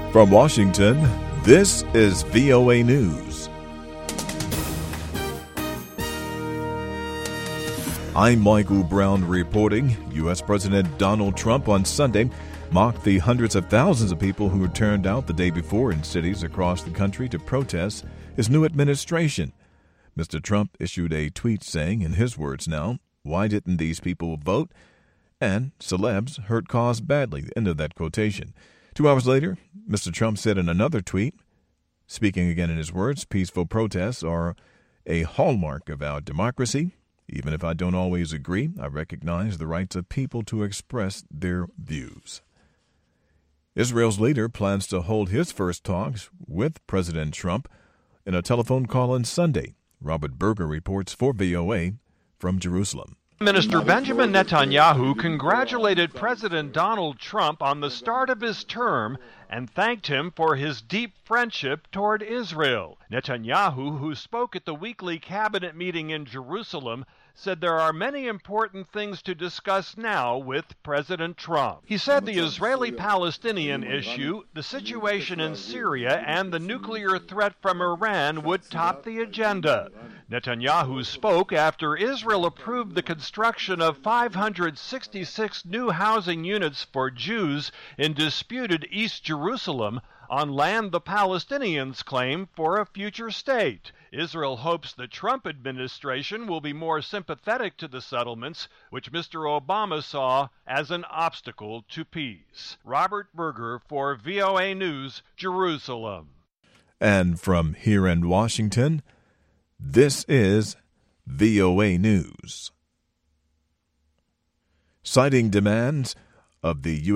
From Washington, this is VOA News. I'm Michael Brown reporting. U.S. President Donald Trump on Sunday mocked the hundreds of thousands of people who had turned out the day before in cities across the country to protest his new administration. Mr. Trump issued a tweet saying, in his words now, "Why didn't these people vote?" And celebs hurt cause badly. End of that quotation. 2 hours later, Mr. Trump said in another tweet, speaking again in his words, "Peaceful protests are a hallmark of our democracy. Even if I don't always agree, I recognize the rights of people to express their views." Israel's leader plans to hold his first talks with President Trump in a telephone call on Sunday. Robert Berger reports for VOA from Jerusalem. Minister Benjamin Netanyahu congratulated President Donald Trump on the start of his term and thanked him for his deep friendship toward Israel. Netanyahu, who spoke at the weekly cabinet meeting in Jerusalem, said there are many important things to discuss now with President Trump. He said the Israeli-Palestinian issue, the situation in Syria, and the nuclear threat from Iran would top the agenda. Netanyahu spoke after Israel approved the construction of 566 new housing units for Jews in disputed East Jerusalem on land the Palestinians claim for a future state. Israel hopes the Trump administration will be more sympathetic to the settlements, which Mr. Obama saw as an obstacle to peace. Robert Berger for VOA News, Jerusalem. And from here in Washington, this is VOA News. Citing demands of the